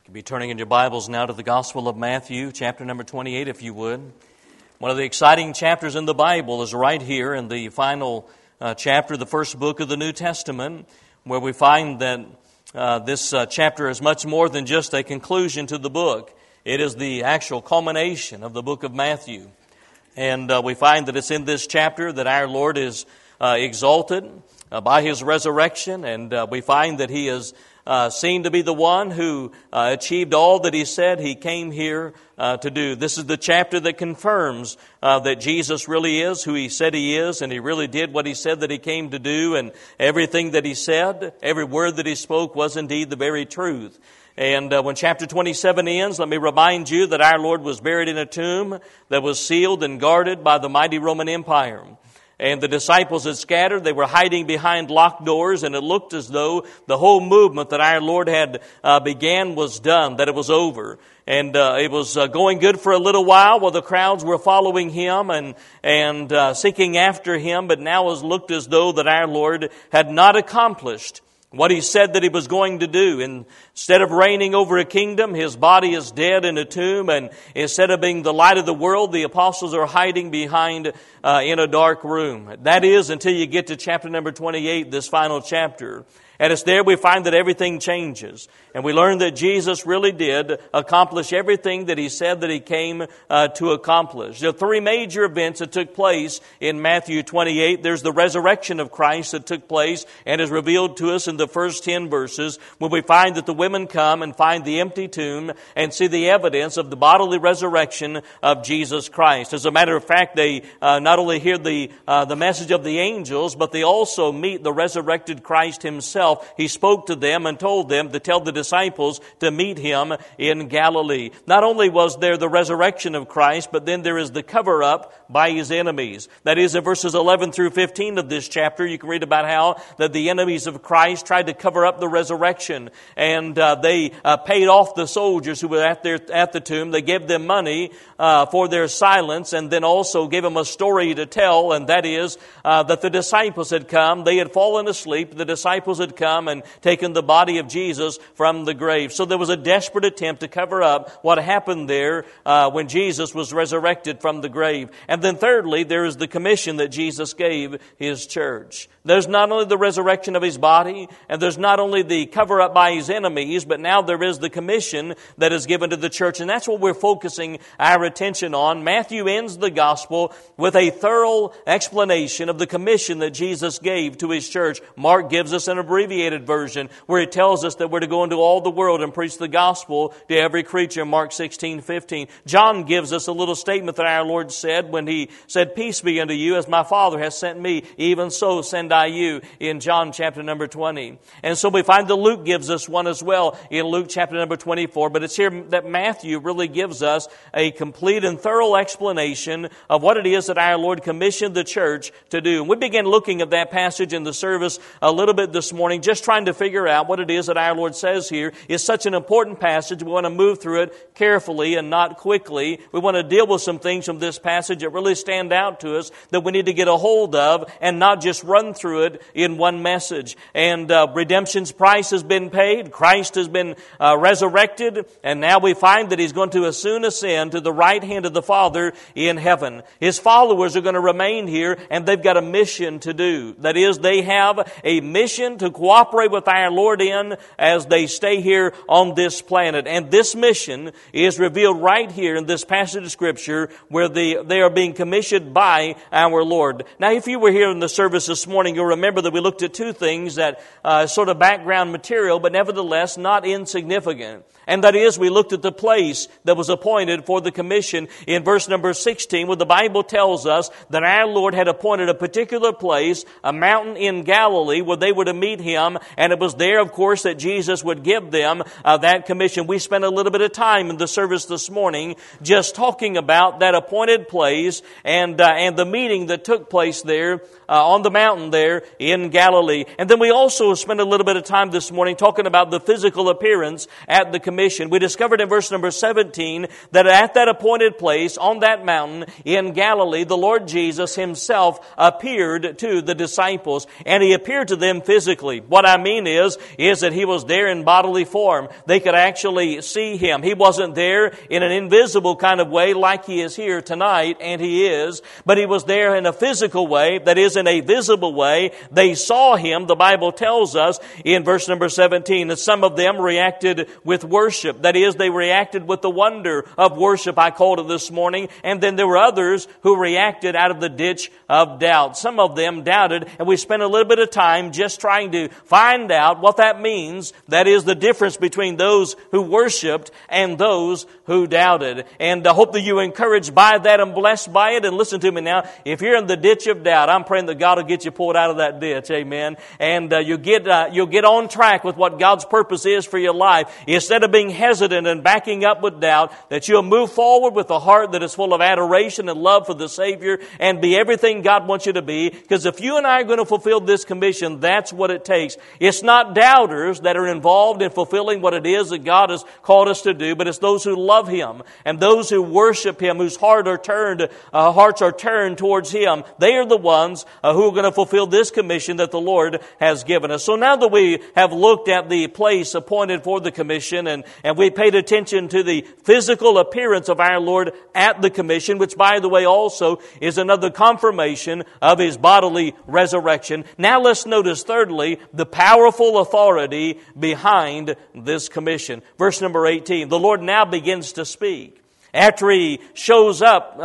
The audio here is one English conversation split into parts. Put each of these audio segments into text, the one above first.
You'll be turning in your Bibles now to the Gospel of Matthew, chapter number 28, if you would. One of the exciting chapters in the Bible is right here in the final chapter, the first book of the New Testament, where we find that this chapter is much more than just a conclusion to the book. It is the actual culmination of the book of Matthew. And we find that it's in this chapter that our Lord is exalted by His resurrection, and we find that He is seen to be the one who achieved all that He said He came here to do. This is the chapter that confirms that Jesus really is who He said He is, and He really did what He said that He came to do, and everything that He said, every word that He spoke was indeed the very truth. And when chapter 27 ends, let me remind you that our Lord was buried in a tomb that was sealed and guarded by the mighty Roman Empire. And the disciples had scattered. They were hiding behind locked doors, and it looked as though the whole movement that our Lord had began was done, that it was over. And it was going good for a little while the crowds were following Him and seeking after Him, but now it looked as though that our Lord had not accomplished what He said that He was going to do. Instead of reigning over a kingdom, His body is dead in a tomb, and instead of being the light of the world, the apostles are hiding behind in a dark room. That is, until you get to chapter number 28, this final chapter. And it's there we find that everything changes. And we learn that Jesus really did accomplish everything that He said that He came to accomplish. There are three major events that took place in Matthew 28. There's the resurrection of Christ that took place and is revealed to us in the first 10 verses, when we find that the women come and find the empty tomb and see the evidence of the bodily resurrection of Jesus Christ. As a matter of fact, they not only hear the message of the angels, but they also meet the resurrected Christ Himself. He spoke to them and told them to tell the disciples to meet Him in Galilee. Not only was there the resurrection of Christ, but then there is the cover-up by His enemies. That is, in verses 11 through 15 of this chapter, you can read about how that the enemies of Christ tried to cover up the resurrection. And they paid off the soldiers who were at the tomb. They gave them money for their silence, and then also gave them a story to tell, and that is that the disciples had come. They had fallen asleep. The disciples had come and taken the body of Jesus from the grave. So there was a desperate attempt to cover up what happened there when Jesus was resurrected from the grave. And then thirdly, there is the commission that Jesus gave His church. There's not only the resurrection of His body, and there's not only the cover up by His enemies, but now there is the commission that is given to the church. And that's what we're focusing our attention on. Matthew ends the gospel with a thorough explanation of the commission that Jesus gave to His church. Mark gives us an abbreviated version where he tells us that we're to go into all the world and preach the gospel to every creature, Mark 16:15. John gives us a little statement that our Lord said when He said, "Peace be unto you, as my Father has sent me, even so send I you," in John chapter number 20. And so we find that Luke gives us one as well in Luke chapter number 24. But it's here that Matthew really gives us a complete and thorough explanation of what it is that our Lord commissioned the church to do. And we began looking at that passage in the service a little bit this morning, just trying to figure out what it is that our Lord says here. Is such an important passage. We want to move through it carefully and not quickly. We want to deal with some things from this passage that really stand out to us that we need to get a hold of and not just run through it in one message. And redemption's price has been paid. Christ has been resurrected. And now we find that He's going to soon ascend to the right hand of the Father in heaven. His followers are going to remain here, and they've got a mission to do. That is, they have a mission to cooperate with our Lord in as they stay here on this planet. And this mission is revealed right here in this passage of Scripture where they are being commissioned by our Lord. Now, if you were here in the service this morning, you'll remember that we looked at two things that sort of background material, but nevertheless not insignificant. And that is, we looked at the place that was appointed for the commission in verse number 16, where the Bible tells us that our Lord had appointed a particular place, a mountain in Galilee, where they were to meet Him. And it was there, of course, that Jesus would give them that commission. We spent a little bit of time in the service this morning just talking about that appointed place and the meeting that took place there on the mountain there in Galilee. And then we also spent a little bit of time this morning talking about the physical appearance at the commission. We discovered in verse number 17 that at that appointed place on that mountain in Galilee, the Lord Jesus Himself appeared to the disciples, and He appeared to them physically. physically. What I mean is that He was there in bodily form. They could actually see Him. He wasn't there in an invisible kind of way like He is here tonight, and He is, but He was there in a physical way, that is, in a visible way. They saw Him. The Bible tells us in verse number 17 that some of them reacted with worship. That is, they reacted with the wonder of worship, I called it this morning, and then there were others who reacted out of the ditch of doubt. Some of them doubted, and we spent a little bit of time just trying to find out what that means. That is the difference between those who worshiped and those who doubted. And I hope that you were encouraged by that and blessed by it. And listen to me now. If you're in the ditch of doubt, I'm praying that God will get you pulled out of that ditch. Amen. And you'll get on track with what God's purpose is for your life. Instead of being hesitant and backing up with doubt, that you'll move forward with a heart that is full of adoration and love for the Savior and be everything God wants you to be. Because if you and I are going to fulfill this commission, that's what it takes. It's not doubters that are involved in fulfilling what it is that God has called us to do, but it's those who love Him and those who worship Him, whose hearts are turned towards Him. They are the ones who are going to fulfill this commission that the Lord has given us. So now that we have looked at the place appointed for the commission and we paid attention to the physical appearance of our Lord at the commission, which by the way also is another confirmation of His bodily resurrection. Now let's notice thirdly the powerful authority behind this commission. Verse number 18, the Lord now begins to speak. After He shows up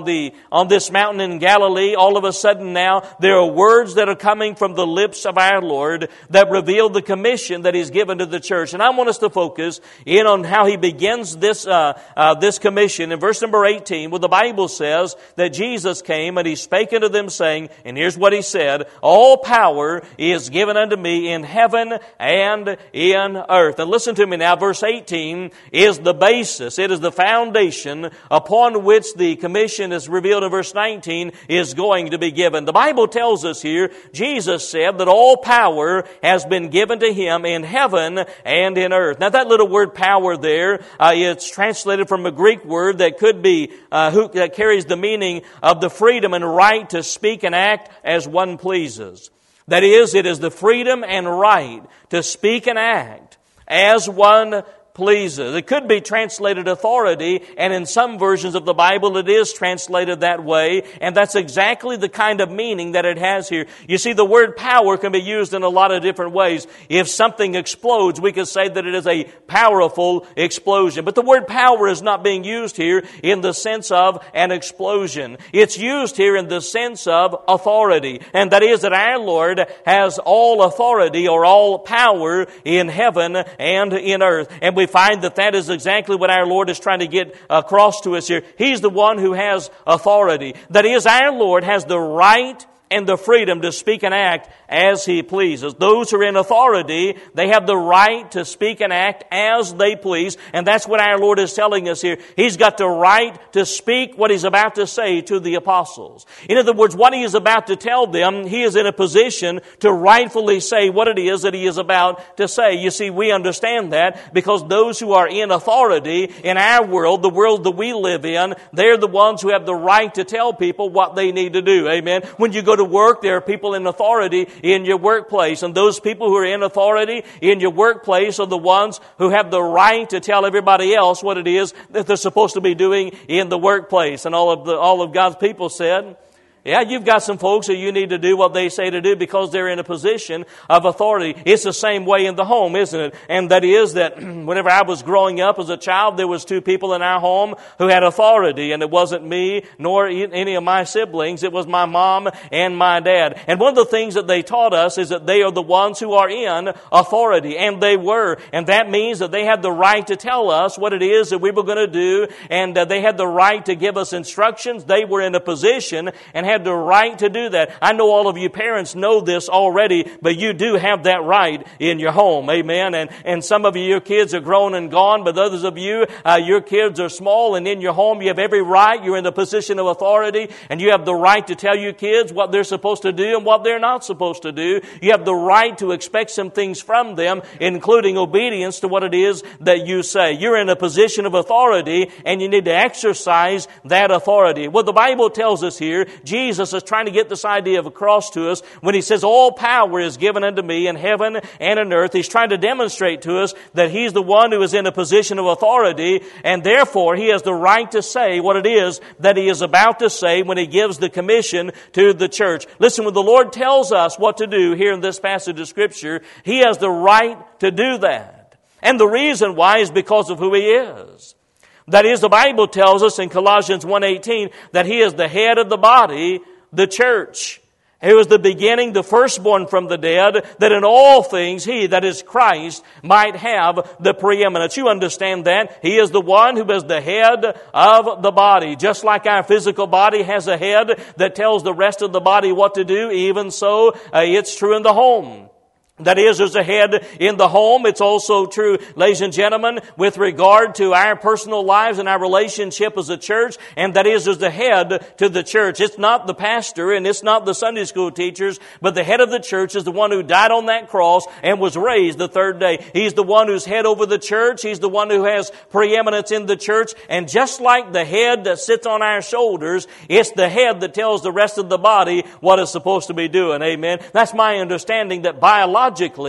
on this mountain in Galilee, all of a sudden now there are words that are coming from the lips of our Lord that reveal the commission that He's given to the church. And I want us to focus in on how He begins this commission. In verse number 18, where the Bible says that Jesus came and He spake unto them, saying, and here's what He said, all power is given unto me in heaven and in earth. And listen to me now, verse 18 is the basis. It is the foundation upon which the commission is revealed in verse 19 is going to be given. The Bible tells us here, Jesus said that all power has been given to Him in heaven and in earth. Now that little word power there, it's translated from a Greek word that could be, that carries the meaning of the freedom and right to speak and act as one pleases. That is, it is the freedom and right to speak and act as one pleases. It could be translated authority, and in some versions of the Bible it is translated that way, and that's exactly the kind of meaning that it has here. You see, the word power can be used in a lot of different ways. If something explodes, we could say that it is a powerful explosion. But the word power is not being used here in the sense of an explosion. It's used here in the sense of authority, and that is that our Lord has all authority or all power in heaven and in earth. And we find that is exactly what our Lord is trying to get across to us here. He's the one who has authority. That is, our Lord has the right and the freedom to speak and act as He pleases. Those who are in authority, they have the right to speak and act as they please. And that's what our Lord is telling us here. He's got the right to speak what He's about to say to the apostles. In other words, what He is about to tell them, He is in a position to rightfully say what it is that He is about to say. You see, we understand that because those who are in authority in our world, the world that we live in, they're the ones who have the right to tell people what they need to do. Amen. When you go to work, there are people in authority in your workplace. And those people who are in authority in your workplace are the ones who have the right to tell everybody else what it is that they're supposed to be doing in the workplace. And all of God's people said, yeah, you've got some folks who you need to do what they say to do because they're in a position of authority. It's the same way in the home, isn't it? And that is that whenever I was growing up as a child, there was two people in our home who had authority. And it wasn't me nor any of my siblings. It was my mom and my dad. And one of the things that they taught us is that they are the ones who are in authority. And they were. And that means that they had the right to tell us what it is that we were going to do. And they had the right to give us instructions. They were in a position and had the right to do that. I know all of you parents know this already, but you do have that right in your home. Amen. And some of you, your kids are grown and gone, but others of you, your kids are small, and in your home you have every right. You're in the position of authority, and you have the right to tell your kids what they're supposed to do and what they're not supposed to do. You have the right to expect some things from them, including obedience to what it is that you say. You're in a position of authority, and you need to exercise that authority. Well, the Bible tells us here, Jesus Jesus is trying to get this idea across to us when He says, all power is given unto me in heaven and in earth. He's trying to demonstrate to us that He's the one who is in a position of authority, and therefore He has the right to say what it is that He is about to say when He gives the commission to the church. Listen, when the Lord tells us what to do here in this passage of Scripture, He has the right to do that. And the reason why is because of who He is. That is, the Bible tells us in Colossians 1:18 that He is the head of the body, the church. He was the beginning, the firstborn from the dead, that in all things He, that is Christ, might have the preeminence. You understand that? He is the one who is the head of the body. Just like our physical body has a head that tells the rest of the body what to do, even so it's true in the home. That is, there's a head in the home. It's also true, ladies and gentlemen, with regard to our personal lives and our relationship as a church. And that is, there's a head to the church. It's not the pastor and it's not the Sunday school teachers, but the head of the church is the one who died on that cross and was raised the third day. He's the one who's head over the church. He's the one who has preeminence in the church. And just like the head that sits on our shoulders, it's the head that tells the rest of the body what it's supposed to be doing. Amen. That's my understanding, that biologically,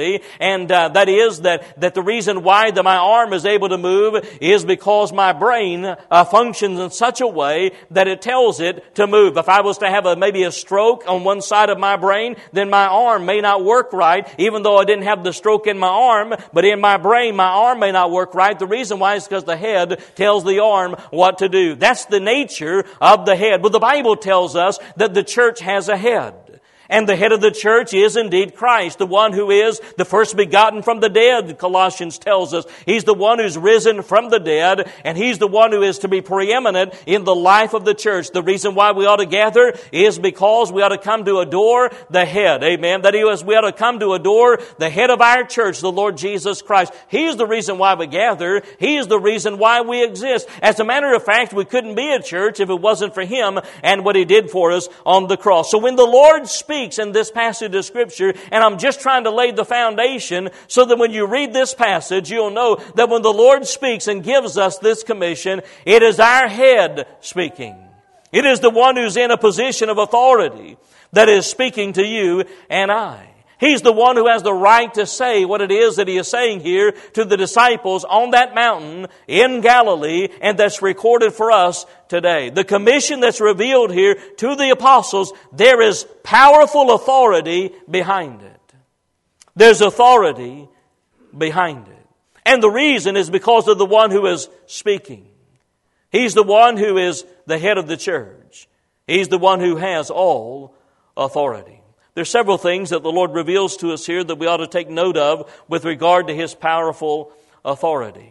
and that is that the reason why my arm is able to move is because my brain functions in such a way that it tells it to move. If I was to have maybe a stroke on one side of my brain, then my arm may not work right, even though I didn't have the stroke in my arm, but in my brain, my arm may not work right. The reason why is because the head tells the arm what to do. That's the nature of the head. But the Bible tells us that the church has a head. And the head of the church is indeed Christ, the one who is the first begotten from the dead, Colossians tells us. He's the one who's risen from the dead, and He's the one who is to be preeminent in the life of the church. The reason why we ought to gather is because we ought to come to adore the head. Amen. That is, we ought to come to adore the head of our church, the Lord Jesus Christ. He's the reason why we gather. He is the reason why we exist. As a matter of fact, we couldn't be a church if it wasn't for Him and what He did for us on the cross. So when the Lord speaks in this passage of Scripture, and I'm just trying to lay the foundation so that when you read this passage, you'll know that when the Lord speaks and gives us this commission, it is our head speaking. It is the one who's in a position of authority that is speaking to you and I. He's the one who has the right to say what it is that He is saying here to the disciples on that mountain in Galilee, and that's recorded for us today. The commission that's revealed here to the apostles, there is powerful authority behind it. There's authority behind it. And the reason is because of the one who is speaking. He's the one who is the head of the church. He's the one who has all authority. There's several things that the Lord reveals to us here that we ought to take note of with regard to His powerful authority.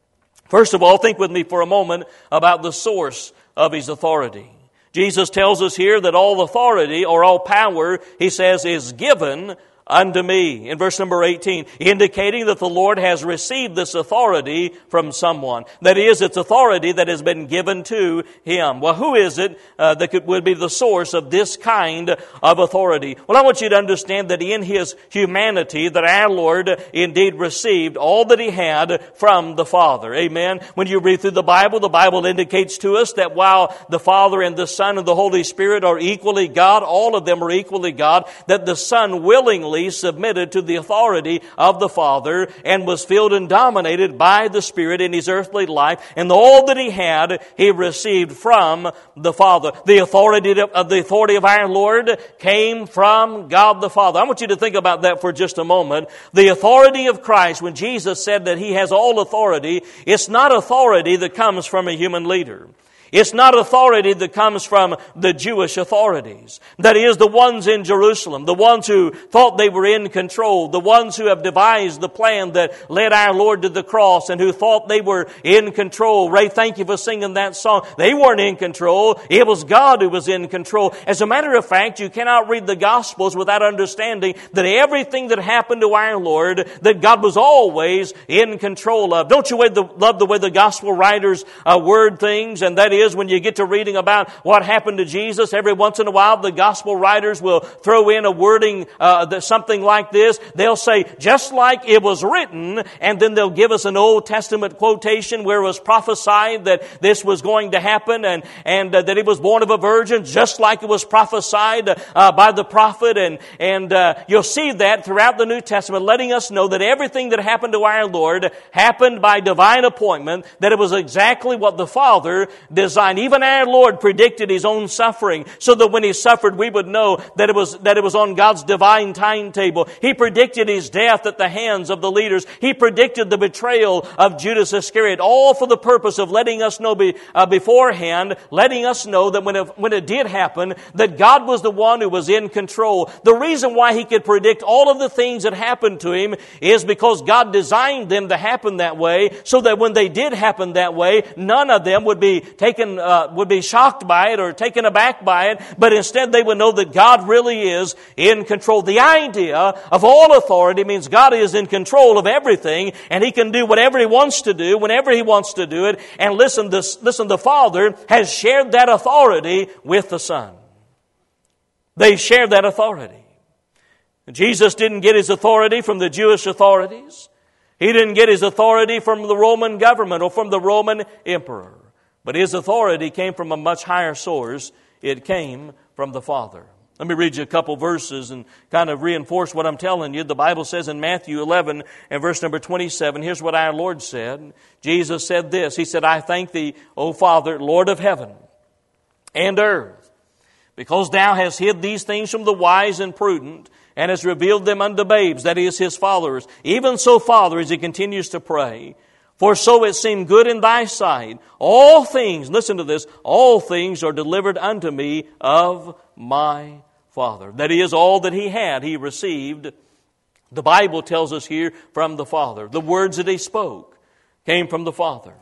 First of all, think with me for a moment about the source of His authority. Jesus tells us here that all authority or all power, He says, is given unto me, in verse number 18, indicating that the Lord has received this authority from someone. That is, it's authority that has been given to Him. Well, who is it that would be the source of this kind of authority? Well, I want you to understand that in His humanity, that our Lord indeed received all that He had from the Father. Amen. When you read through the Bible indicates to us that while the Father and the Son and the Holy Spirit are equally God, all of them are equally God, that the Son willingly submitted to the authority of the Father and was filled and dominated by the Spirit in His earthly life. And all that He had, He received from the Father. The authority of our Lord came from God the Father. I want you to think about that for just a moment. The authority of Christ, when Jesus said that He has all authority, it's not authority that comes from a human leader. It's not authority that comes from the Jewish authorities. That is, the ones in Jerusalem, the ones who thought they were in control, the ones who have devised the plan that led our Lord to the cross and who thought they were in control. Ray, thank you for singing that song. They weren't in control. It was God who was in control. As a matter of fact, you cannot read the Gospels without understanding that everything that happened to our Lord, that God was always in control of. Don't you love the way the Gospel writers word things? And that is when you get to reading about what happened to Jesus, every once in a while the gospel writers will throw in a wording, something like this. They'll say, just like it was written, and then they'll give us an Old Testament quotation where it was prophesied that this was going to happen and that He was born of a virgin, just like it was prophesied by the prophet. And you'll see that throughout the New Testament, letting us know that everything that happened to our Lord happened by divine appointment, that it was exactly what the Father designed. Even our Lord predicted His own suffering, so that when He suffered, we would know that it was on God's divine timetable. He predicted His death at the hands of the leaders. He predicted the betrayal of Judas Iscariot, all for the purpose of letting us know beforehand, letting us know that when it did happen, that God was the one who was in control. The reason why He could predict all of the things that happened to Him is because God designed them to happen that way, so that when they did happen that way, none of them would be shocked by it or taken aback by it, but instead they would know that God really is in control. The idea of all authority means God is in control of everything, and He can do whatever He wants to do, whenever He wants to do it. And listen, the Father has shared that authority with the Son. They shared that authority. Jesus didn't get His authority from the Jewish authorities. He didn't get His authority from the Roman government or from the Roman emperor. But His authority came from a much higher source. It came from the Father. Let me read you a couple verses and kind of reinforce what I'm telling you. The Bible says in Matthew 11 and verse number 27, here's what our Lord said. Jesus said this. He said, I thank Thee, O Father, Lord of heaven and earth, because Thou hast hid these things from the wise and prudent, and hast revealed them unto babes, that is, His followers. Even so, Father, as he continues to pray, for so it seemed good in Thy sight. All things, listen to this, all things are delivered unto me of my Father. That is, all that He had, He received. The Bible tells us here from the Father. The words that He spoke came from the Father.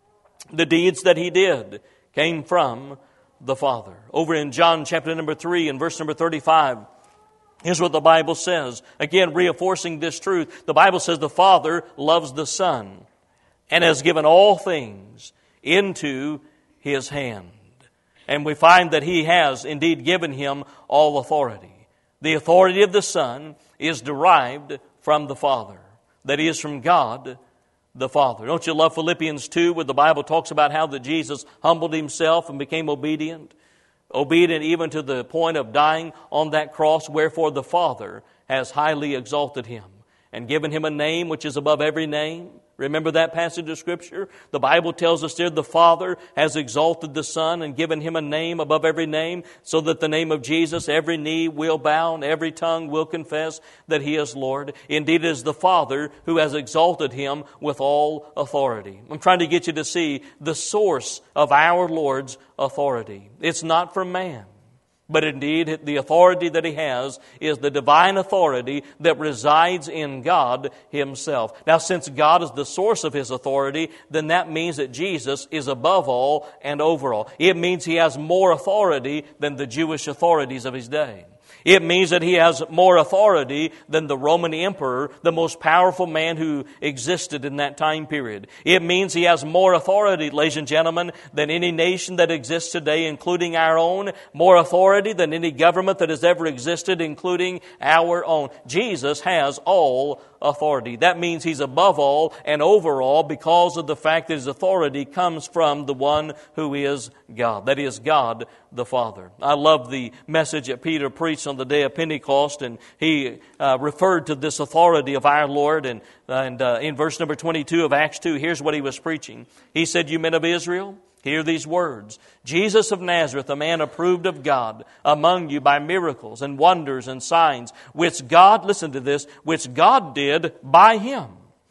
The deeds that He did came from the Father. Over in John chapter number 3 and verse number 35, here's what the Bible says. Again, reinforcing this truth. The Bible says the Father loves the Son and has given all things into His hand. And we find that He has indeed given Him all authority. The authority of the Son is derived from the Father. That is, from God the Father. Don't you love Philippians 2, where the Bible talks about how that Jesus humbled Himself and became obedient? Obedient even to the point of dying on that cross, wherefore the Father has highly exalted Him and given Him a name which is above every name. Remember that passage of Scripture? The Bible tells us there the Father has exalted the Son and given Him a name above every name, so that the name of Jesus every knee will bow and every tongue will confess that He is Lord. Indeed, it is the Father who has exalted Him with all authority. I'm trying to get you to see the source of our Lord's authority. It's not from man. But indeed, the authority that He has is the divine authority that resides in God Himself. Now, since God is the source of His authority, then that means that Jesus is above all and over all. It means He has more authority than the Jewish authorities of His day. It means that He has more authority than the Roman emperor, the most powerful man who existed in that time period. It means He has more authority, ladies and gentlemen, than any nation that exists today, including our own. More authority than any government that has ever existed, including our own. Jesus has all authority. That means He's above all and over all, because of the fact that His authority comes from the one who is God. That is God the Father. I love the message that Peter preached on the day of Pentecost, and he referred to this authority of our Lord. And in verse number 22 of Acts 2, here's what he was preaching. He said, "You men of Israel, hear these words. Jesus of Nazareth, a man approved of God among you by miracles and wonders and signs, which God," listen to this, "which God did by Him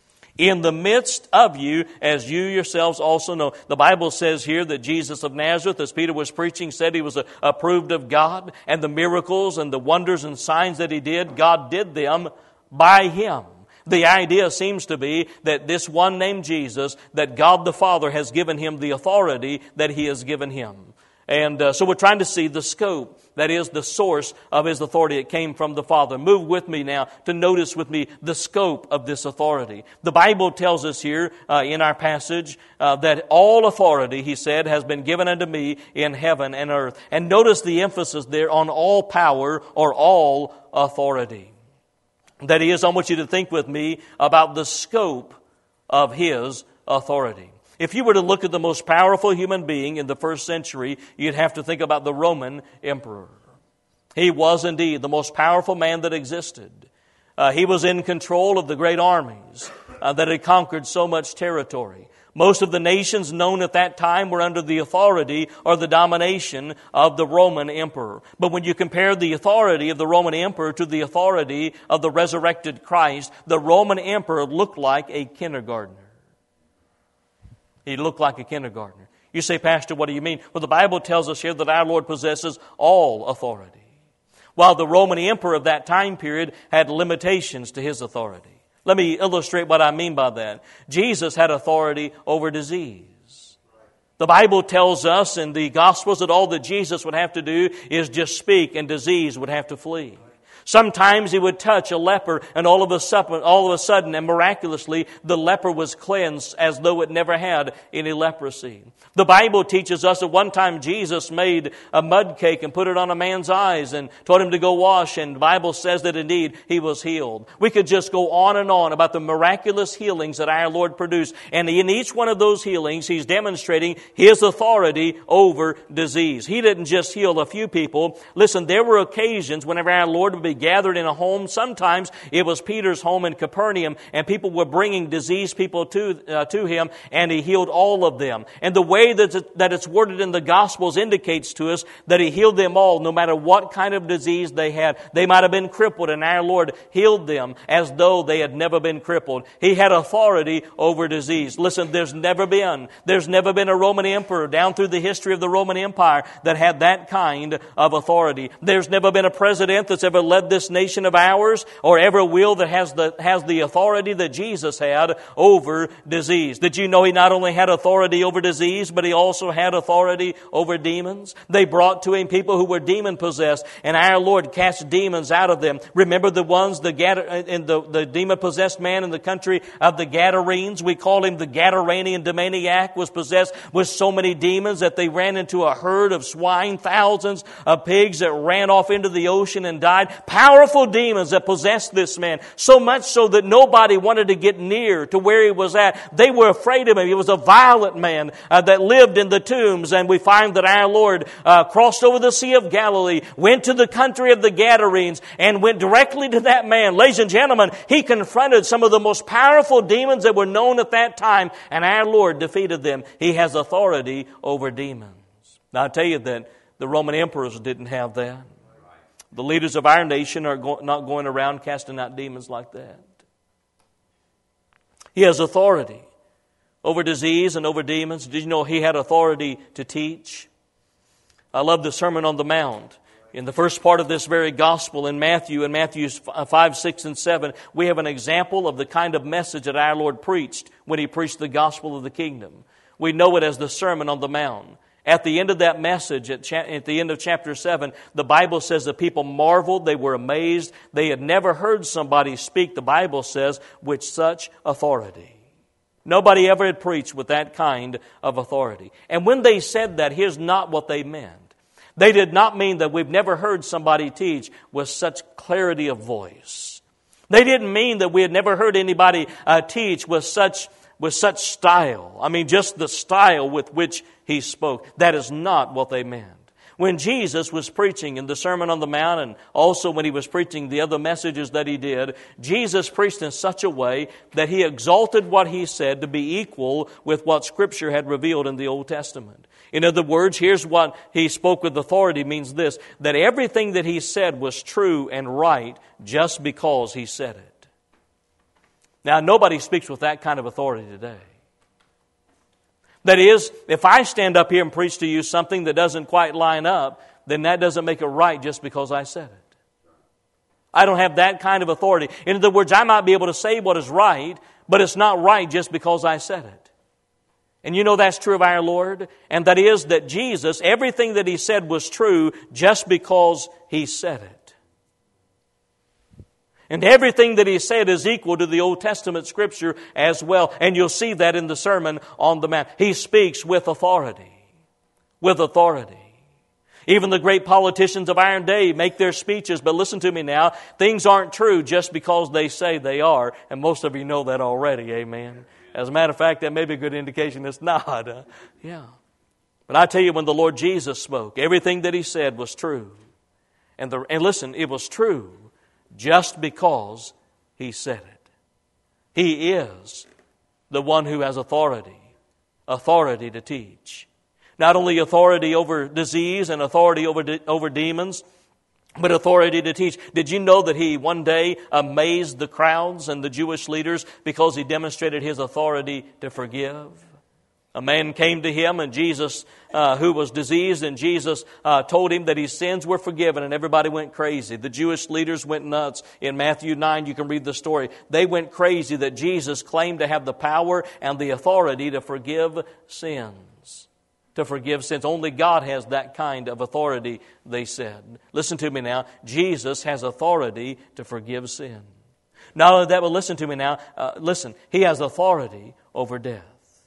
in the midst of you, as you yourselves also know." The Bible says here that Jesus of Nazareth, as Peter was preaching, said He was approved of God, and the miracles and the wonders and signs that He did, God did them by Him. The idea seems to be that this one named Jesus, that God the Father has given Him the authority that He has given Him. And so we're trying to see the scope. That is the source of His authority. It came from the Father. Move with me now to notice with me the scope of this authority. The Bible tells us here in our passage that all authority, He said, has been given unto me in heaven and earth. And notice the emphasis there on all power or all authority. That is, I want you to think with me about the scope of His authority. If you were to look at the most powerful human being in the first century, you'd have to think about the Roman emperor. He was indeed the most powerful man that existed. He was in control of the great armies that had conquered so much territory. Most of the nations known at that time were under the authority or the domination of the Roman emperor. But when you compare the authority of the Roman emperor to the authority of the resurrected Christ, the Roman emperor looked like a kindergartner. He looked like a kindergartner. You say, Pastor, what do you mean? Well, the Bible tells us here that our Lord possesses all authority, while the Roman emperor of that time period had limitations to his authority. Let me illustrate what I mean by that. Jesus had authority over disease. The Bible tells us in the Gospels that all that Jesus would have to do is just speak and disease would have to flee. Sometimes He would touch a leper and all of a sudden and miraculously the leper was cleansed as though it never had any leprosy. The Bible teaches us that one time Jesus made a mud cake and put it on a man's eyes and told him to go wash, and the Bible says that indeed he was healed. We could just go on and on about the miraculous healings that our Lord produced, and in each one of those healings He's demonstrating His authority over disease. He didn't just heal a few people. Listen, there were occasions whenever our Lord would be gathered in a home. Sometimes it was Peter's home in Capernaum, and people were bringing diseased people to Him, and He healed all of them. And the way that it's worded in the Gospels indicates to us that He healed them all, no matter what kind of disease they had. They might have been crippled, and our Lord healed them as though they had never been crippled. He had authority over disease. Listen, there's never been a Roman emperor down through the history of the Roman Empire that had that kind of authority. There's never been a president that's ever led this nation of ours, or ever will, that has the authority that Jesus had over disease. Did you know He not only had authority over disease, but He also had authority over demons? They brought to Him people who were demon possessed, and our Lord cast demons out of them. Remember the ones, the demon possessed man in the country of the Gadarenes? We call him the Gadarenian demoniac. Was possessed with so many demons that they ran into a herd of swine, thousands of pigs that ran off into the ocean and died. Powerful demons that possessed this man, so much so that nobody wanted to get near to where he was at. They were afraid of him. He was a violent man that lived in the tombs, and we find that our Lord crossed over the Sea of Galilee, went to the country of the Gadarenes, and went directly to that man. Ladies and gentlemen, He confronted some of the most powerful demons that were known at that time, and our Lord defeated them. He has authority over demons. Now I tell you that the Roman emperors didn't have that. The leaders of our nation are not going around casting out demons like that. He has authority over disease and over demons. Did you know He had authority to teach? I love the Sermon on the Mount. In the first part of this very gospel in Matthew 5, 6, and 7, we have an example of the kind of message that our Lord preached when He preached the gospel of the kingdom. We know it as the Sermon on the Mount. At the end of that message, at the end of chapter 7, the Bible says the people marveled, they were amazed. They had never heard somebody speak, the Bible says, with such authority. Nobody ever had preached with that kind of authority. And when they said that, here's not what they meant. They did not mean that we've never heard somebody teach with such clarity of voice. They didn't mean that we had never heard anybody teach with such style. I mean, just the style with which He spoke. That is not what they meant. When Jesus was preaching in the Sermon on the Mount, and also when He was preaching the other messages that He did, Jesus preached in such a way that He exalted what He said to be equal with what Scripture had revealed in the Old Testament. In other words, here's what He spoke with authority means this, that everything that He said was true and right just because He said it. Now, nobody speaks with that kind of authority today. That is, if I stand up here and preach to you something that doesn't quite line up, then that doesn't make it right just because I said it. I don't have that kind of authority. In other words, I might be able to say what is right, but it's not right just because I said it. And you know that's true of our Lord. And that is that Jesus, everything that He said was true just because He said it. And everything that He said is equal to the Old Testament Scripture as well. And you'll see that in the Sermon on the Mount. He speaks with authority. With authority. Even the great politicians of our day make their speeches, but listen to me now, things aren't true just because they say they are. And most of you know that already, amen. As a matter of fact, that may be a good indication it's not. Yeah. But I tell you, when the Lord Jesus spoke, everything that He said was true. And listen, it was true just because He said it. He is the one who has authority to teach. Not only authority over disease and authority over demons, but authority to teach. Did you know that He one day amazed the crowds and the Jewish leaders because He demonstrated His authority to forgive? A man came to Him, and Jesus, who was diseased, and Jesus told him that his sins were forgiven, and everybody went crazy. The Jewish leaders went nuts. In Matthew 9, you can read the story. They went crazy that Jesus claimed to have the power and the authority to forgive sins. To forgive sins. Only God has that kind of authority, they said. Listen to me now. Jesus has authority to forgive sin. Not only that, but listen to me now. Listen, He has authority over death.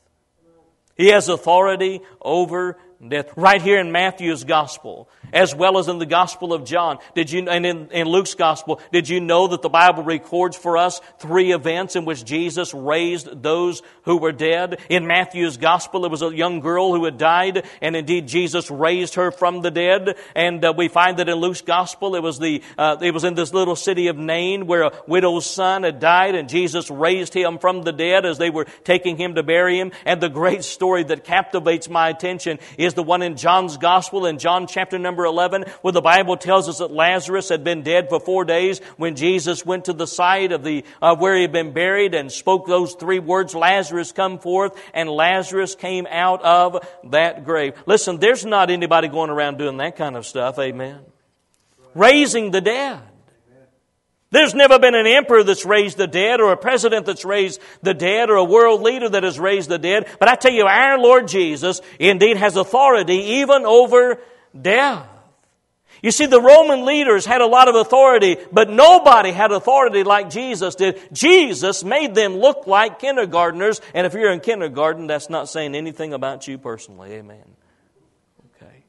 He has authority over death. Right here in Matthew's Gospel, as well as in the Gospel of John, and in Luke's Gospel, did you know that the Bible records for us 3 events in which Jesus raised those who were dead? In Matthew's Gospel, it was a young girl who had died, and indeed Jesus raised her from the dead. And we find that in Luke's Gospel, it was in this little city of Nain where a widow's son had died, and Jesus raised him from the dead as they were taking him to bury him. And the great story that captivates my attention is the one in John's Gospel, in John chapter number 11, where the Bible tells us that Lazarus had been dead for 4 days when Jesus went to the site of where he had been buried and spoke those 3 words, Lazarus, come forth, and Lazarus came out of that grave. Listen, there's not anybody going around doing that kind of stuff, amen. Raising the dead. There's never been an emperor that's raised the dead, or a president that's raised the dead, or a world leader that has raised the dead. But I tell you, our Lord Jesus indeed has authority even over death. You see, the Roman leaders had a lot of authority, but nobody had authority like Jesus did. Jesus made them look like kindergartners, and if you're in kindergarten, that's not saying anything about you personally. Amen. Okay.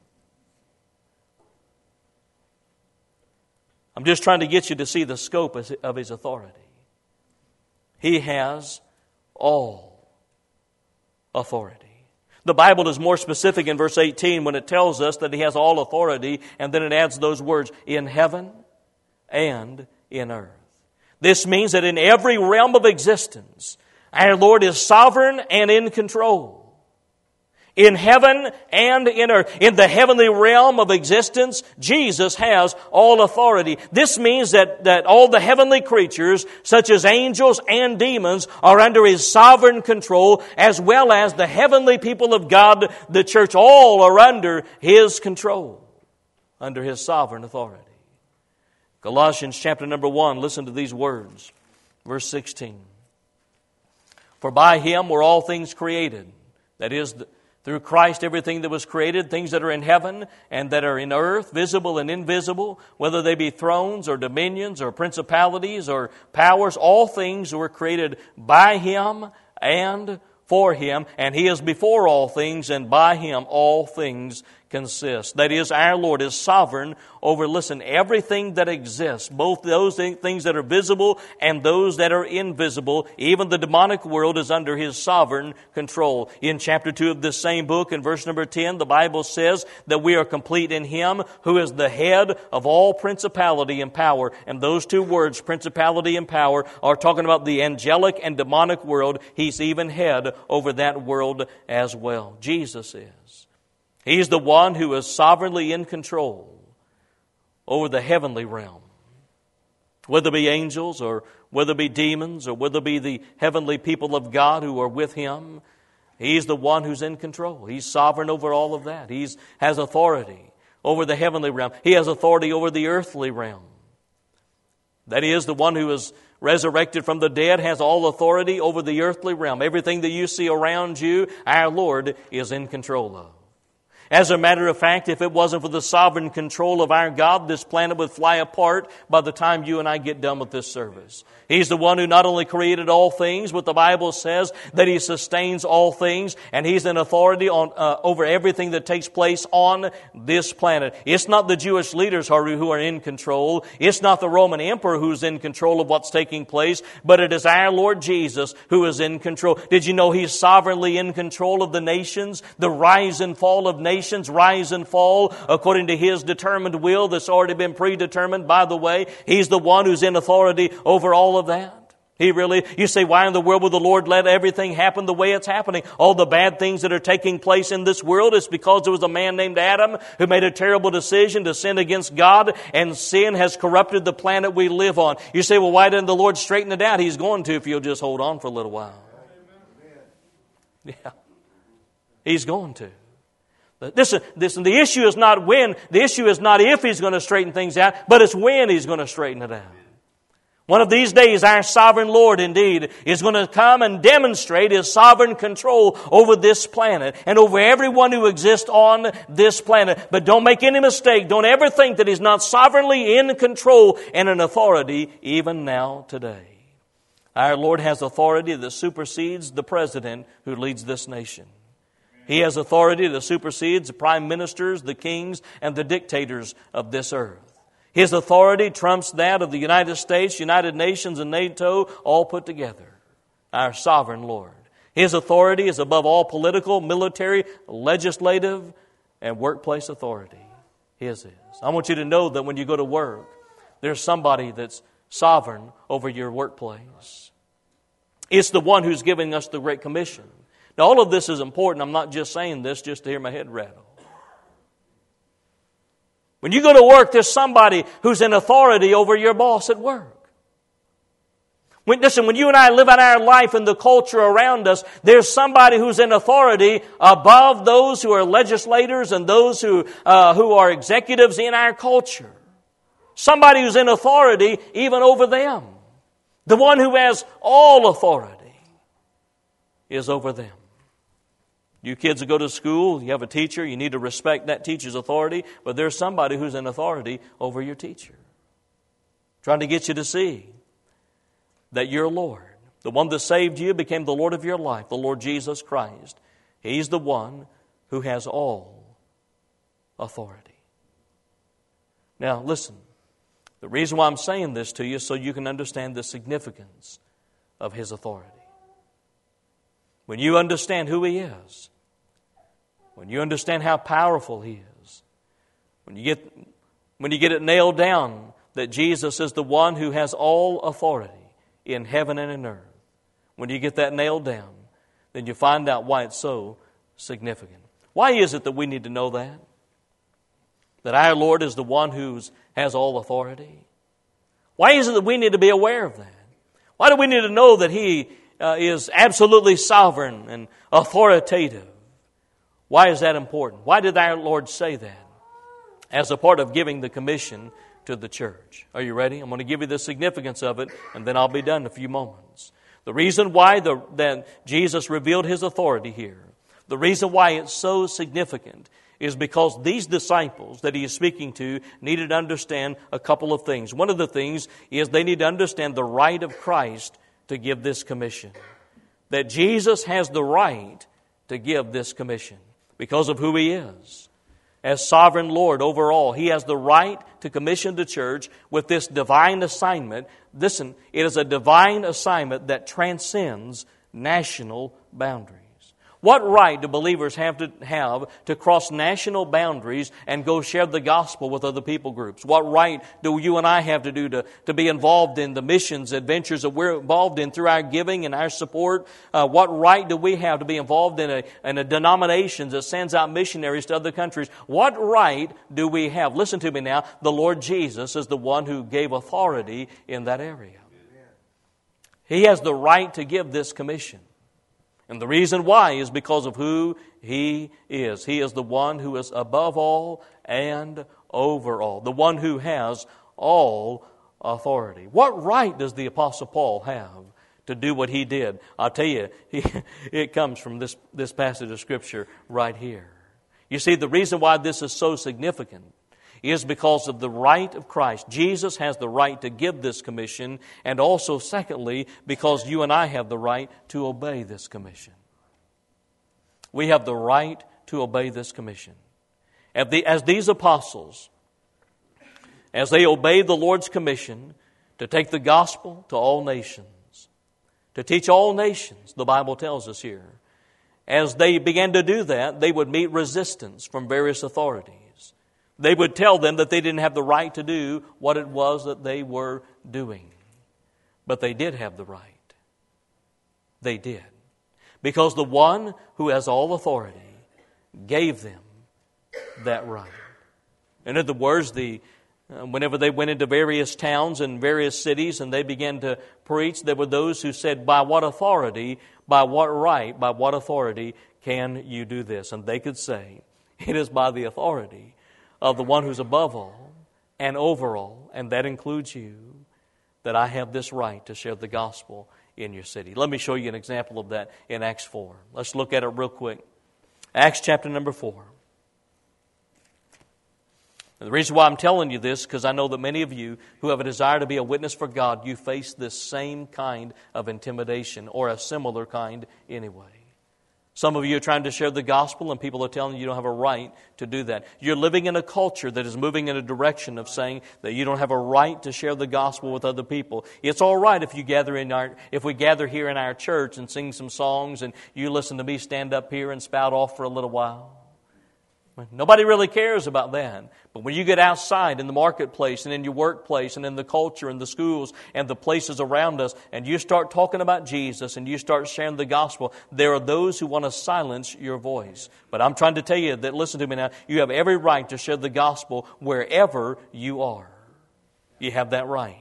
I'm just trying to get you to see the scope of His authority. He has all authority. The Bible is more specific in verse 18 when it tells us that He has all authority, and then it adds those words, in heaven and in earth. This means that in every realm of existence, our Lord is sovereign and in control. In heaven and in earth. In the heavenly realm of existence, Jesus has all authority. This means that all the heavenly creatures, such as angels and demons, are under His sovereign control, as well as the heavenly people of God, the church, all are under His control, under His sovereign authority. Colossians chapter number 1, listen to these words. Verse 16. For by Him were all things created. That is, through Christ, everything that was created, things that are in heaven and that are in earth, visible and invisible, whether they be thrones or dominions or principalities or powers, all things were created by Him and for Him, and He is before all things, and by Him all things consist. That is, our Lord is sovereign over, listen, everything that exists, both those things that are visible and those that are invisible. Even the demonic world is under His sovereign control. In chapter 2 of this same book, in verse number 10, the Bible says that we are complete in Him who is the head of all principality and power. And those 2 words, principality and power, are talking about the angelic and demonic world. He's even head over that world as well. Jesus is. He's the one who is sovereignly in control over the heavenly realm. Whether it be angels or whether it be demons or whether it be the heavenly people of God who are with Him, He's the one who's in control. He's sovereign over all of that. He has authority over the heavenly realm. He has authority over the earthly realm. That is, the one who is resurrected from the dead has all authority over the earthly realm. Everything that you see around you, our Lord is in control of. As a matter of fact, if it wasn't for the sovereign control of our God, this planet would fly apart by the time you and I get done with this service. He's the one who not only created all things, but the Bible says that He sustains all things, and He's in authority over everything that takes place on this planet. It's not the Jewish leaders who are in control. It's not the Roman emperor who's in control of what's taking place, but it is our Lord Jesus who is in control. Did you know He's sovereignly in control of the nations? The rise and fall of nations, rise and fall according to His determined will that's already been predetermined. By the way, He's the one who's in authority over all of that. You say, why in the world will the Lord let everything happen the way it's happening? All the bad things that are taking place in this world is because there was a man named Adam who made a terrible decision to sin against God, and sin has corrupted the planet we live on. You say, well, why didn't the Lord straighten it out? He's going to if you'll just hold on for a little while. Yeah, He's going to. Listen, the issue is not when, the issue is not if He's going to straighten things out, but it's when He's going to straighten it out. One of these days, our sovereign Lord, indeed, is going to come and demonstrate His sovereign control over this planet and over everyone who exists on this planet. But don't make any mistake. Don't ever think that He's not sovereignly in control and in authority even now today. Our Lord has authority that supersedes the president who leads this nation. He has authority that supersedes the prime ministers, the kings, and the dictators of this earth. His authority trumps that of the United States, United Nations, and NATO all put together. Our sovereign Lord. His authority is above all political, military, legislative, and workplace authority. His is. I want you to know that when you go to work, there's somebody that's sovereign over your workplace. It's the one who's giving us the Great Commission. Now, all of this is important. I'm not just saying this just to hear my head rattle. When you go to work, there's somebody who's in authority over your boss at work. When you and I live out our life in the culture around us, there's somebody who's in authority above those who are legislators and those who are executives in our culture. Somebody who's in authority even over them. The one who has all authority is over them. You kids who go to school, you have a teacher, you need to respect that teacher's authority, but there's somebody who's in authority over your teacher. Trying to get you to see that your Lord, the one that saved you, became the Lord of your life, the Lord Jesus Christ. He's the one who has all authority. Now, listen, the reason why I'm saying this to you is so you can understand the significance of His authority. When you understand who He is, when you understand how powerful He is, when you get it nailed down that Jesus is the one who has all authority in heaven and in earth, when you get that nailed down, then you find out why it's so significant. Why is it that we need to know that? That our Lord is the one who has all authority? Why is it that we need to be aware of that? Why do we need to know that He is absolutely sovereign and authoritative? Why is that important? Why did our Lord say that? As a part of giving the commission to the church. Are you ready? I'm going to give you the significance of it, and then I'll be done in a few moments. The reason why that Jesus revealed His authority here, the reason why it's so significant is because these disciples that He is speaking to needed to understand a couple of things. One of the things is they need to understand the right of Christ to give this commission. That Jesus has the right to give this commission because of who He is. As sovereign Lord over all, He has the right to commission the church with this divine assignment. Listen, it is a divine assignment that transcends national boundaries. What right do believers have to cross national boundaries and go share the gospel with other people groups? What right do you and I have to do to be involved in the missions, adventures that we're involved in through our giving and our support? What right do we have to be involved in a denomination that sends out missionaries to other countries? What right do we have? Listen to me now. The Lord Jesus is the one who gave authority in that area. He has the right to give this commission. And the reason why is because of who He is. He is the one who is above all and over all. The one who has all authority. What right does the Apostle Paul have to do what he did? I'll tell you, it comes from this passage of Scripture right here. You see, the reason why this is so significant is because of the right of Christ. Jesus has the right to give this commission, and also, secondly, because you and I have the right to obey this commission. We have the right to obey this commission. As these apostles, as they obeyed the Lord's commission to take the gospel to all nations, to teach all nations, the Bible tells us here, as they began to do that, they would meet resistance from various authorities. They would tell them that they didn't have the right to do what it was that they were doing. But they did have the right. They did. Because the one who has all authority gave them that right. In other words, whenever they went into various towns and various cities and they began to preach, there were those who said, by what authority, by what right, by what authority can you do this? And they could say, it is by the authority of the one who's above all and over all, and that includes you, that I have this right to share the gospel in your city. Let me show you an example of that in Acts 4. Let's look at it real quick. Acts chapter number 4. And the reason why I'm telling you this, because I know that many of you who have a desire to be a witness for God, you face this same kind of intimidation, or a similar kind anyway. Some of you are trying to share the gospel and people are telling you you don't have a right to do that. You're living in a culture that is moving in a direction of saying that you don't have a right to share the gospel with other people. It's all right if we gather here in our church and sing some songs and you listen to me stand up here and spout off for a little while. Nobody really cares about that. But when you get outside in the marketplace and in your workplace and in the culture and the schools and the places around us, and you start talking about Jesus and you start sharing the gospel, there are those who want to silence your voice. But I'm trying to tell you that, listen to me now, you have every right to share the gospel wherever you are. You have that right.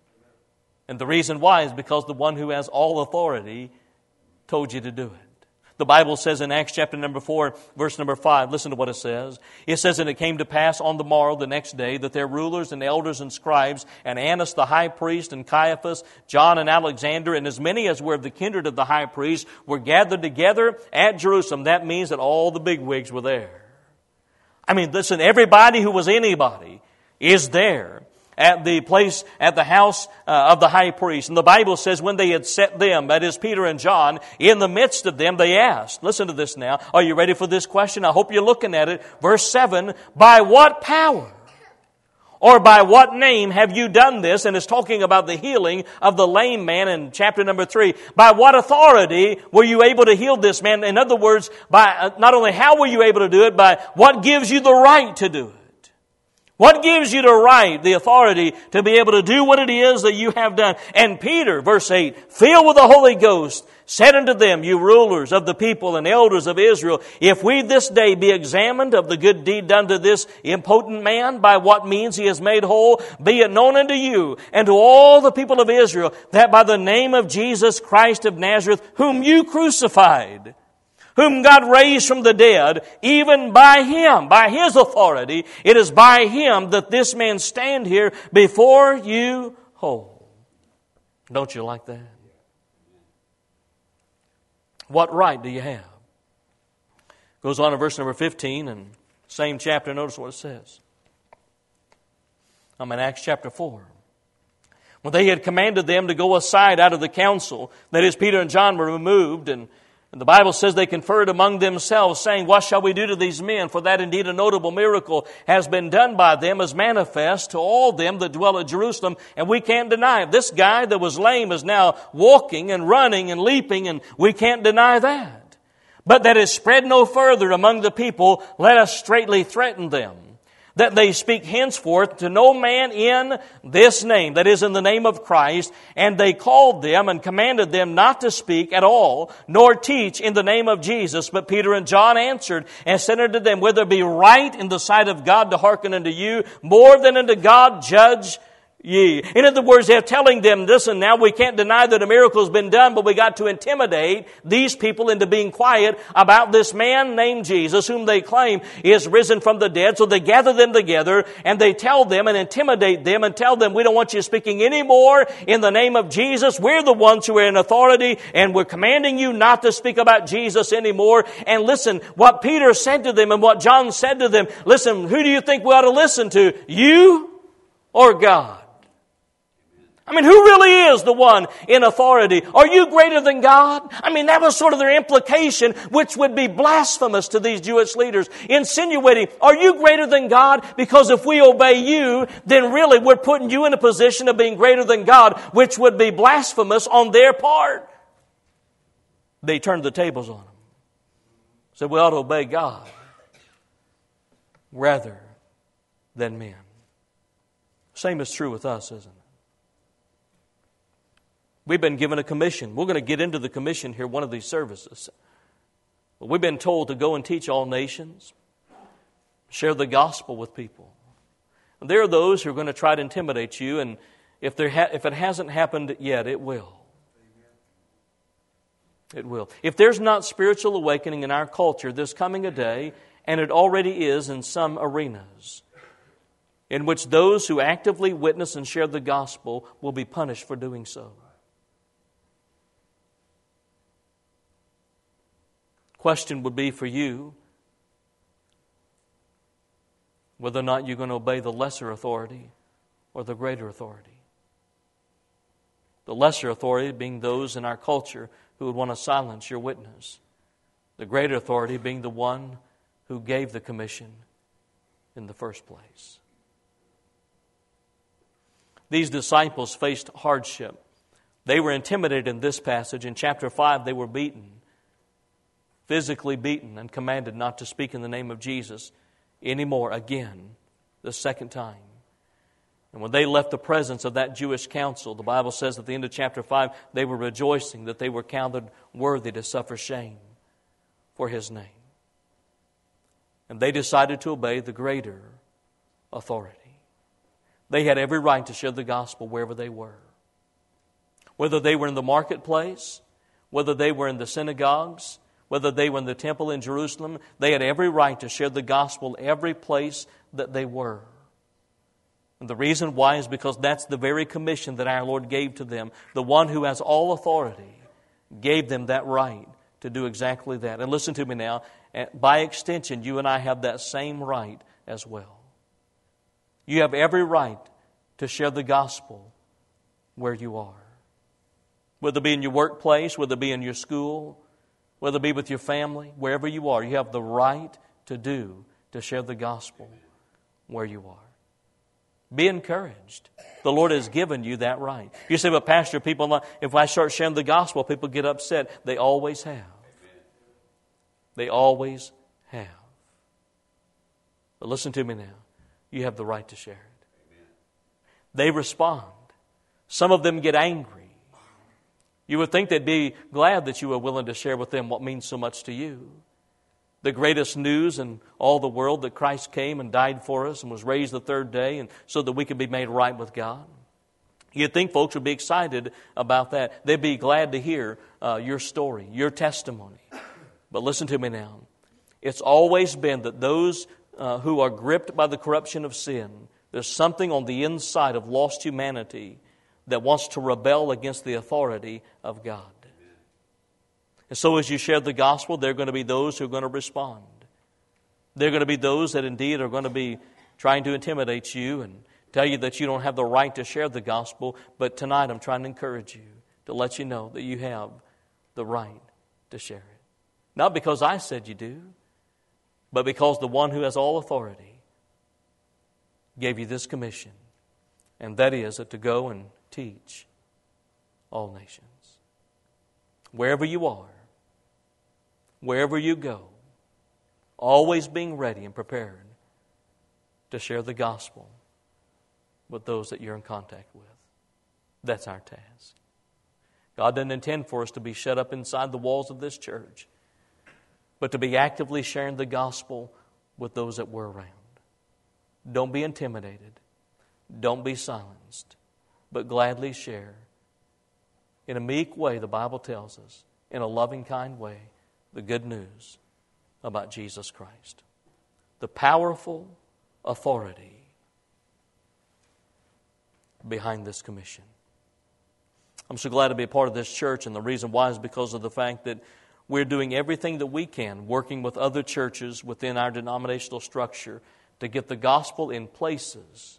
And the reason why is because the one who has all authority told you to do it. The Bible says in Acts chapter number 4, verse number 5, listen to what it says. It says, and it came to pass on the morrow, the next day, that their rulers and elders and scribes, and Annas the high priest, and Caiaphas, John and Alexander, and as many as were of the kindred of the high priest, were gathered together at Jerusalem. That means that all the bigwigs were there. I mean, listen, everybody who was anybody is there at the place, at the house of the high priest. And the Bible says when they had set them, that is Peter and John, in the midst of them, they asked, listen to this now, are you ready for this question? I hope you're looking at it. Verse 7, by what power or by what name have you done this? And it's talking about the healing of the lame man in chapter number 3. By what authority were you able to heal this man? In other words, by not only how were you able to do it, but what gives you the right to do it? What gives you the right, the authority to be able to do what it is that you have done? And Peter, verse 8, filled with the Holy Ghost, said unto them, you rulers of the people and elders of Israel, if we this day be examined of the good deed done to this impotent man, by what means he is made whole, be it known unto you and to all the people of Israel, that by the name of Jesus Christ of Nazareth, whom you crucified, whom God raised from the dead, even by Him, by His authority, it is by Him that this man stand here before you whole. Don't you like that? What right do you have? Goes on to verse number 15 and same chapter. Notice what it says. I'm in Acts chapter 4. When they had commanded them to go aside out of the council, that is, Peter and John were removed, and the Bible says they conferred among themselves, saying, what shall we do to these men? For that indeed a notable miracle has been done by them, as manifest to all them that dwell at Jerusalem, and we can't deny it. This guy that was lame is now walking and running and leaping, and we can't deny that. But that it spread no further among the people, let us straitly threaten them, that they speak henceforth to no man in this name, that is, in the name of Christ. And they called them and commanded them not to speak at all, nor teach in the name of Jesus. But Peter and John answered and said unto them, whether it be right in the sight of God to hearken unto you, more than unto God, judge ye. In other words, they're telling them, listen, now we can't deny that a miracle has been done, but we got to intimidate these people into being quiet about this man named Jesus, whom they claim is risen from the dead. So they gather them together and they tell them and intimidate them and tell them, we don't want you speaking anymore in the name of Jesus. We're the ones who are in authority, and we're commanding you not to speak about Jesus anymore. And listen, what Peter said to them and what John said to them, listen, who do you think we ought to listen to? You or God? I mean, who really is the one in authority? Are you greater than God? I mean, that was sort of their implication, which would be blasphemous to these Jewish leaders, insinuating, are you greater than God? Because if we obey you, then really we're putting you in a position of being greater than God, which would be blasphemous on their part. They turned the tables on them. Said we ought to obey God rather than men. Same is true with us, isn't it? We've been given a commission. We're going to get into the commission here one of these services. But we've been told to go and teach all nations, share the gospel with people. And there are those who are going to try to intimidate you, and if it hasn't happened yet, it will. It will. If there's not spiritual awakening in our culture, there's coming a day, and it already is in some arenas, in which those who actively witness and share the gospel will be punished for doing so. Question would be for you whether or not you're going to obey the lesser authority or the greater authority. The lesser authority being those in our culture who would want to silence your witness. The greater authority being the one who gave the commission in the first place. These disciples faced hardship. They were intimidated in this passage. In chapter 5, they were beaten. Physically beaten and commanded not to speak in the name of Jesus anymore again, the second time. And when they left the presence of that Jewish council, the Bible says at the end of chapter 5, they were rejoicing that they were counted worthy to suffer shame for His name. And they decided to obey the greater authority. They had every right to share the gospel wherever they were. Whether they were in the marketplace, whether they were in the synagogues, whether they were in the temple in Jerusalem, they had every right to share the gospel every place that they were. And the reason why is because that's the very commission that our Lord gave to them. The one who has all authority gave them that right to do exactly that. And listen to me now, by extension, you and I have that same right as well. You have every right to share the gospel where you are. Whether it be in your workplace, whether it be in your school, whether it be with your family, wherever you are, you have the right to share the gospel where you are. Be encouraged. The Lord has given you that right. You say, but Pastor, if I start sharing the gospel, people get upset. They always have. They always have. But listen to me now. You have the right to share it. They respond. Some of them get angry. You would think they'd be glad that you were willing to share with them what means so much to you. The greatest news in all the world, that Christ came and died for us and was raised the third day, and so that we could be made right with God. You'd think folks would be excited about that. They'd be glad to hear your story, your testimony. But listen to me now. It's always been that those who are gripped by the corruption of sin, there's something on the inside of lost humanity that wants to rebel against the authority of God. And so as you share the gospel, there are going to be those who are going to respond. There are going to be those that indeed are going to be trying to intimidate you and tell you that you don't have the right to share the gospel. But tonight I'm trying to encourage you to let you know that you have the right to share it. Not because I said you do, but because the one who has all authority gave you this commission. And that is to go and teach all nations. Wherever you are, wherever you go, always being ready and prepared to share the gospel with those that you're in contact with. That's our task. God doesn't intend for us to be shut up inside the walls of this church, but to be actively sharing the gospel with those that we're around. Don't be intimidated. don't be silenced, but gladly share. In a meek way, the Bible tells us, in a loving, kind way, the good news about Jesus Christ. The powerful authority behind this commission. I'm so glad to be a part of this church, and the reason why is because of the fact that we're doing everything that we can, working with other churches within our denominational structure to get the gospel in places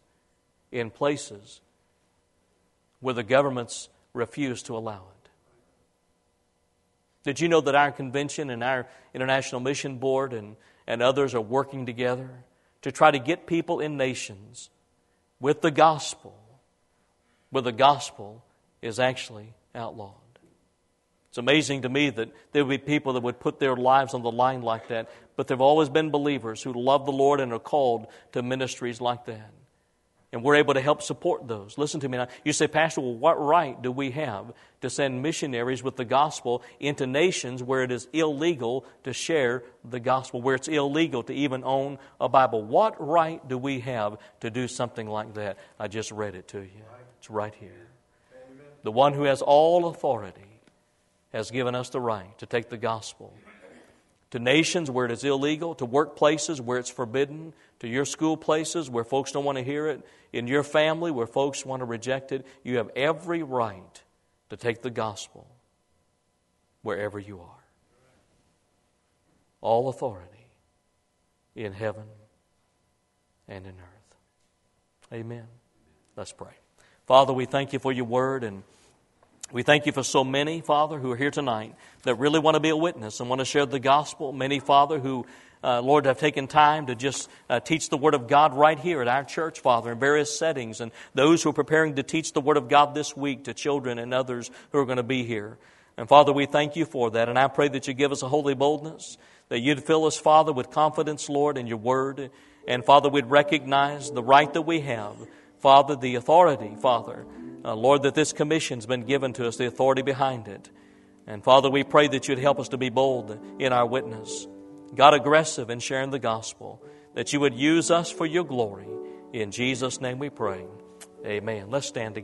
where the governments refuse to allow it. Did you know that our convention and our International Mission Board and others are working together to try to get people in nations with the gospel, where the gospel is actually outlawed? It's amazing to me that there would be people that would put their lives on the line like that, but there have always been believers who love the Lord and are called to ministries like that. And we're able to help support those. Listen to me now. You say, Pastor, well, what right do we have to send missionaries with the gospel into nations where it is illegal to share the gospel, where it's illegal to even own a Bible? What right do we have to do something like that? I just read it to you. It's right here. The one who has all authority has given us the right to take the gospel to nations where it is illegal, to workplaces where it's forbidden, to your school places where folks don't want to hear it, in your family where folks want to reject it. You have every right to take the gospel wherever you are. All authority in heaven and in earth. Amen. Let's pray. Father, we thank you for your word, and we thank you for so many, Father, who are here tonight that really want to be a witness and want to share the gospel. Many, Father, who, Lord, have taken time to just teach the Word of God right here at our church, Father, in various settings. And those who are preparing to teach the Word of God this week to children and others who are going to be here. And, Father, we thank you for that. And I pray that you give us a holy boldness, that you'd fill us, Father, with confidence, Lord, in your Word. And, Father, we'd recognize the right that we have, Father, the authority, Father, Lord, that this commission's been given to us, the authority behind it. And Father, we pray that you'd help us to be bold in our witness. God, aggressive in sharing the gospel, that you would use us for your glory. In Jesus' name we pray. Amen. Let's stand together.